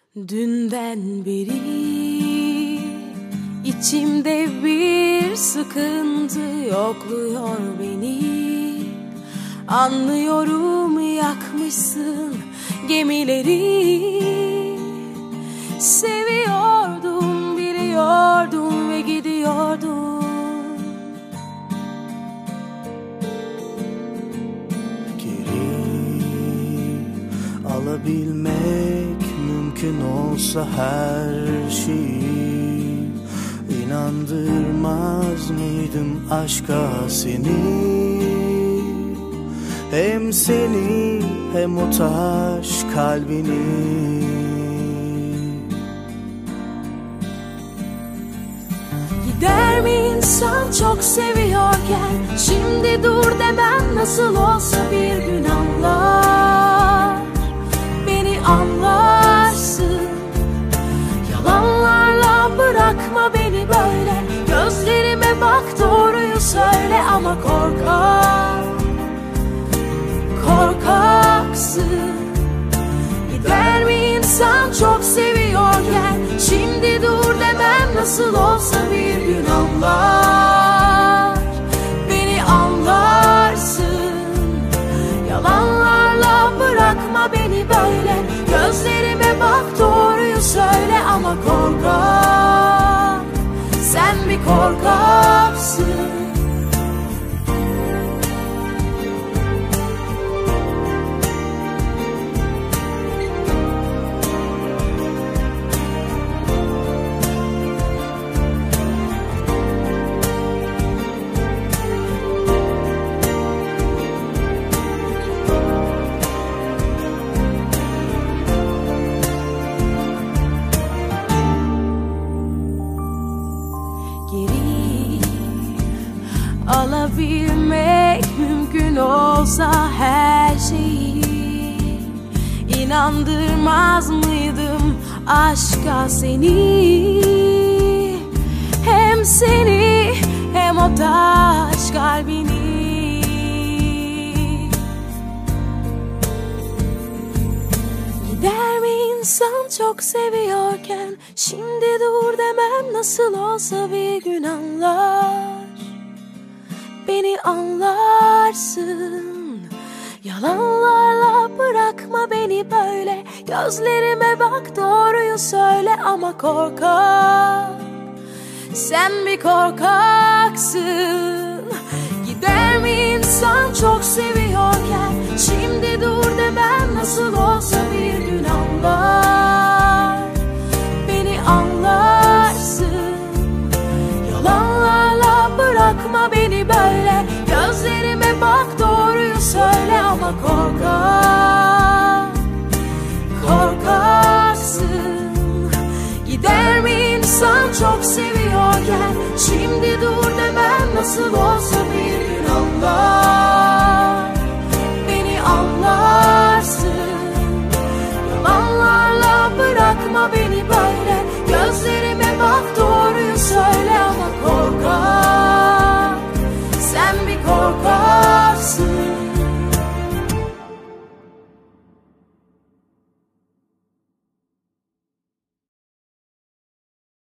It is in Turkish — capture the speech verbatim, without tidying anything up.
Dünden beri içimde bir sıkıntı yokluyor beni. Anlıyorum, yakmışsın gemileri. Seviyordum, biliyordum ve gidiyordum. Geri alabilmek mümkün olsa her şeyi, İnandırmaz mıydım aşka seni? Hem seni hem o taş kalbini. Gider mi insan çok seviyorken? Şimdi dur demem nasıl olsa bir gün anlar. Beni anlarsın. Yalanlarla bırakma beni böyle. Gözlerime bak, doğruyu söyle ama korkak. Korkaksın. Gider mi insan çok seviyorken? Şimdi dur demem nasıl olsa bir gün anlar. Beni anlarsın. Yalanlarla bırakma beni böyle. Gözlerime bak, doğruyu söyle ama korkak. Sen bir korkaksın. Geri alabilmek mümkün olsa her şeyi, İnandırmaz mıydım aşka seni? Hem seni hem o taş kalbini. Gider mi insan çok seviyorken? Şimdi dur demem nasıl olsa bir gün anlar. Beni anlarsın. Yalanlarla bırakma beni böyle. Gözlerime bak, doğruyu söyle ama korkak. Sen bir korkaksın. Gider mi insan çok seviyorken? Şimdi dur demem nasıl olsa bir gün anlar. Beni anlarsın. Yalanlarla bırakma beni böyle. Gözlerime bak, doğruyu söyle ama korkak. Korkaksın. Gider mi insan çok seviyorken? Şimdi dur demem nasıl olsa